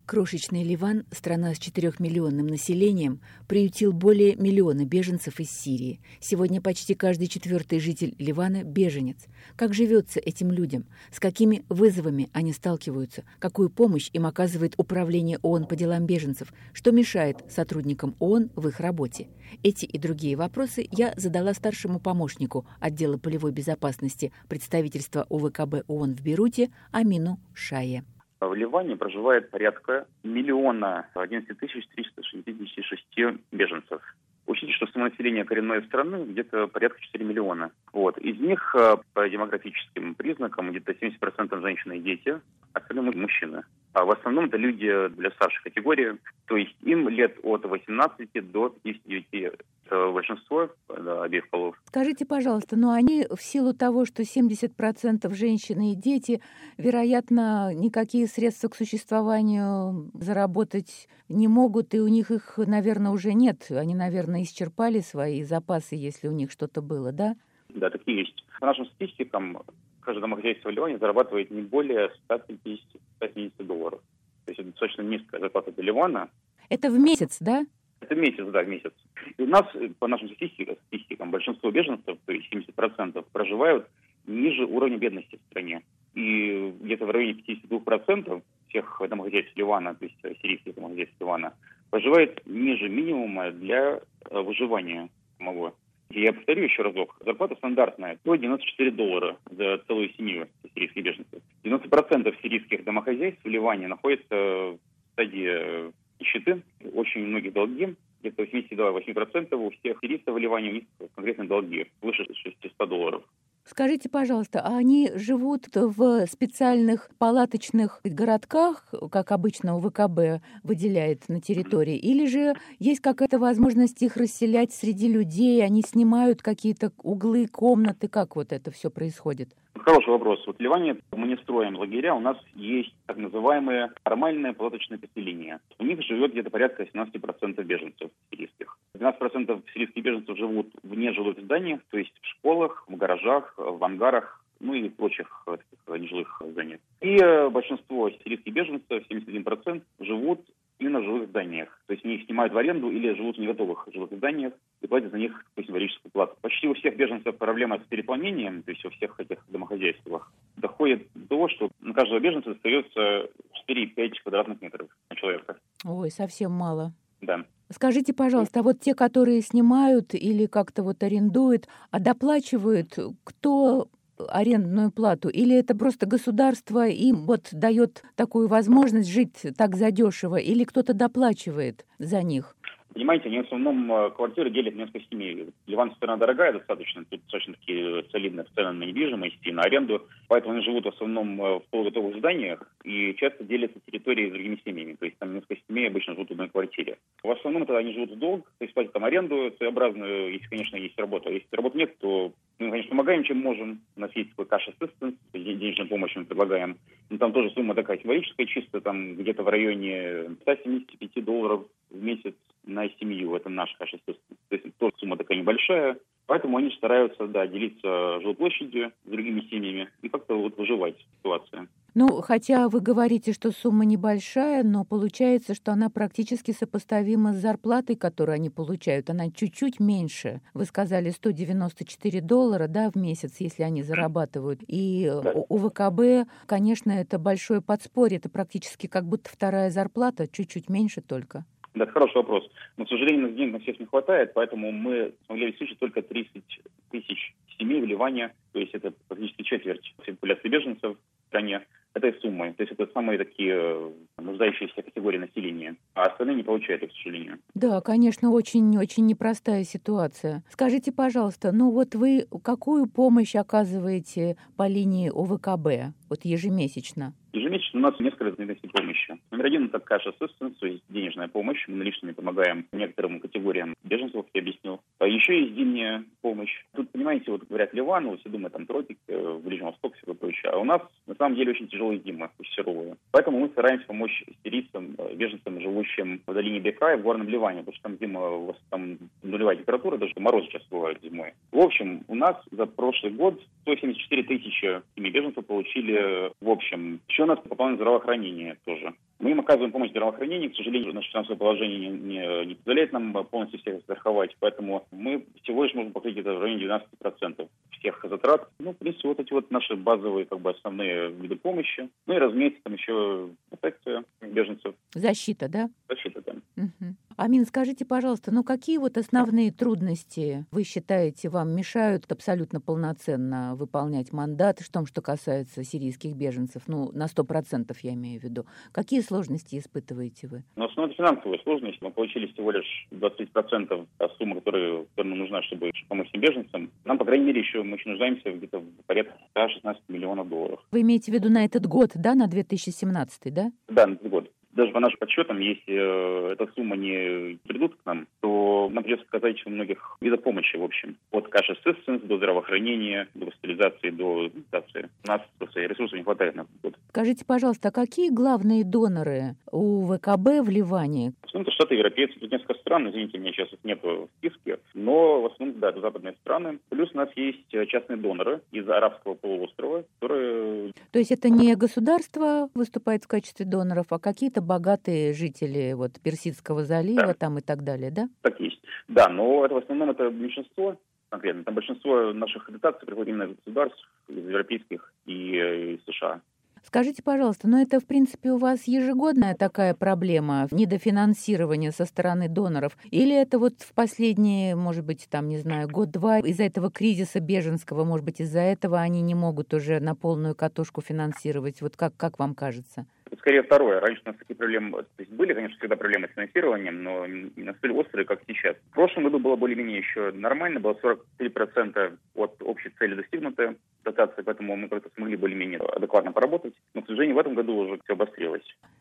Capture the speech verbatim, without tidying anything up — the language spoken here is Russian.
Крошечный Ливан, страна с четырехмиллионным населением, приютил более миллиона беженцев из Сирии. Сегодня почти каждый четвертый житель Ливана – беженец. Как живется этим людям? С какими вызовами они сталкиваются? Какую помощь им оказывает Управление ООН по делам беженцев? Что мешает сотрудникам ООН в их работе? Эти и другие вопросы я задала старшему помощнику отдела полевой безопасности представительства ОВКБ ООН в Бейруте Амину Шае. В Ливане проживает порядка миллиона одиннадцать тысяч триста шестьдесят шесть беженцев. Учтите, что самонаселение коренной страны где-то порядка четыре миллиона. Вот. Из них по демографическим признакам где-то семьдесят процентов женщины и дети, остальные мужчины. А в основном это люди для старшей категории, то есть им лет от восемнадцати до пятидесяти девяти. Это большинство, да, обеих полов. Скажите, пожалуйста, но они в силу того, что семьдесят процентов женщины и дети, вероятно, никакие средства к существованию заработать не могут, и у них их, наверное, уже нет. Они, наверное, исчерпали свои запасы, если у них что-то было, да? Да, такие есть. По нашим статистикам, каждое домохозяйство в Ливане зарабатывает не более ста пятидесяти долларов. То есть это достаточно низкая зарплата для Ливана. Это в месяц, да? Это месяц, да, в месяц. И у нас, по нашим статистикам, статистикам, большинство беженцев, то есть семьдесят процентов, проживают ниже уровня бедности в стране. И где-то в районе пятьдесят два процента всех домохозяйств Ливана, то есть сирийских домохозяйств Ливана, проживает ниже минимума для выживания самого. И я повторю еще разок. Зарплата стандартная, сто девяносто четыре доллара за целую семью сирийских беженцев. девяносто процентов сирийских домохозяйств в Ливане находятся в стадии нищеты, очень многие долги. Где-то восемьдесят восемь процентов у всех сирийцев в Ливане у них конкретно долги выше шестисот долларов. Скажите, пожалуйста, а они живут в специальных палаточных городках, как обычно УВКБ выделяет на территории, или же есть какая-то возможность их расселять среди людей, они снимают какие-то углы, комнаты, как вот это все происходит? Хороший вопрос. Вот в Ливане мы не строим лагеря, у нас есть так называемые нормальные палаточные поселения. У них живет где-то порядка семнадцать процентов беженцев сирийских. двенадцать процентов сирийских беженцев живут в нежилых зданиях, то есть в школах, в гаражах, в ангарах, ну и прочих таких нежилых зданиях. И большинство сирийских беженцев, семьдесят один процент, живут именно в жилых зданиях. То есть они их снимают в аренду или живут в неготовых жилых зданиях и платят за них какую-то символическую плату. Почти у всех беженцев проблема с переполнением, то есть у всех этих домохозяйствах, доходит до того, что на каждого беженца остается четыре-пять квадратных метров на человека. Ой, совсем мало. Да. Скажите, пожалуйста, а вот те, которые снимают или как-то вот арендуют, а доплачивают кто арендную плату? Или это просто государство им вот дает такую возможность жить так задешево? Или кто-то доплачивает за них? Понимаете, они в основном квартиры делят несколько семей. Ливан страна дорогая достаточно, тут достаточно такие солидные цены на недвижимость и на аренду, поэтому они живут в основном в полуготовых зданиях и часто делятся территорией с другими семьями. То есть там несколько семей обычно живут в одной квартире. В основном это они живут в долг, то есть платят там аренду своеобразную, если, конечно, есть работа. Если работы нет, то мы, конечно, помогаем, чем можем. У нас есть такой cash assistance, денежную помощь мы предлагаем. Но там тоже сумма такая символическая, чисто там где-то в районе ста семидесяти пяти долларов в месяц на семью. Это наш cash assistance. То есть тоже сумма такая небольшая. Поэтому они стараются, да, делиться жилплощадью с другими семьями и как-то вот выживать в ситуации. Ну, хотя вы говорите, что сумма небольшая, но получается, что она практически сопоставима с зарплатой, которую они получают. Она чуть-чуть меньше. Вы сказали сто девяносто четыре доллара, да, в месяц, если они зарабатывают. И да. у ВКБ, конечно, это большое подспорье. Это практически как будто вторая зарплата, чуть-чуть меньше только. Да, это хороший вопрос. Но, к сожалению, нас денег на всех не хватает, поэтому мы смогли обеспечить только тридцать тысяч семей в Ливане, то есть это практически четверть всей популяции беженцев в стране, этой суммой. То есть это самые такие нуждающиеся категории населения, а остальные не получают их, к сожалению. Да, конечно, очень-очень непростая ситуация. Скажите, пожалуйста, ну вот вы какую помощь оказываете по линии ОВКБ, вот ежемесячно? Ежемесячно у нас несколько разновидностей помощи. Номер один – это cash assistance, то есть денежная помощь. Мы наличными помогаем некоторым категориям беженцев, как я объяснил. А еще есть зимняя помощь. Тут, понимаете, вот говорят Ливан, вот все думают, там тропики, Ближний Восток, все прочее. А у нас, на самом деле, очень тяжелые зимы, очень суровые. Поэтому мы стараемся помочь сирийцам, беженцам, живущим в долине Бекрая, в горном Ливане, потому что там зима, там нулевая температура, даже мороз сейчас бывает зимой. В общем, у нас за прошлый год сто семьдесят четыре тысячи беженцев получили в общем. Еще у нас пополнено здравоохранение тоже. Мы им оказываем помощь в здравоохранении. К сожалению, наше финансовое положение не, не, не позволяет нам полностью всех страховать, поэтому мы всего лишь можем покрыть где-то в районе двенадцать процентов всех затрат. Ну, в принципе, вот эти вот наши базовые, как бы, основные виды помощи. Ну и, разумеется, там еще протекция беженцев. Защита, да? Защита, да. Угу. Амин, скажите, пожалуйста, ну какие вот основные трудности, вы считаете, вам мешают абсолютно полноценно выполнять мандат в том, что касается сирийских беженцев? Ну, на сто процентов я имею в виду. Какие сложности испытываете вы? Ну, основная финансовая сложность. Мы получили всего лишь двадцать процентов суммы, которая нам нужна, чтобы помочь всем беженцам. Нам, по крайней мере, еще мы еще нуждаемся где-то в порядка сто шестнадцать миллионов долларов. Вы имеете в виду на этот год, да, на две тысячи семнадцатый, да? Да, на этот год. Даже по нашим подсчетам, если э, эта сумма не придут к нам, то нам придется оказать еще многих видов помощи, в общем. От cash assistance до здравоохранения, до госпитализации, до медитации. У нас просто ресурсов не хватает на этот год. Скажите, пожалуйста, а какие главные доноры у ВКБ в Ливане? В основном это Штаты европейцы. Тут несколько стран, извините, меня сейчас их нет в списке. Но в основном, да, это западные страны. Плюс у нас есть частные доноры из арабского полуострова, которые... То есть это не государство выступает в качестве доноров, а какие-то богатые жители вот Персидского залива, да, там и так далее, да? Так есть. Да, но это в основном это меньшинство конкретно. Там большинство наших дотаций приходит именно из государств, из европейских и из США. Скажите, пожалуйста, но это, в принципе, у вас ежегодная такая проблема недофинансирования со стороны доноров? Или это вот в последние, может быть, там, не знаю, год-два, из-за этого кризиса беженского, может быть, из-за этого они не могут уже на полную катушку финансировать? Вот как, как вам кажется? Скорее второе. Раньше у нас такие проблемы, то есть были, конечно, всегда проблемы с финансированием, но не настолько острые, как сейчас. В прошлом году было более-менее еще нормально, было сорок три процента от общей цели достигнуты дотации, поэтому мы просто смогли более-менее адекватно поработать. Но, к сожалению, в этом году уже все обострилось.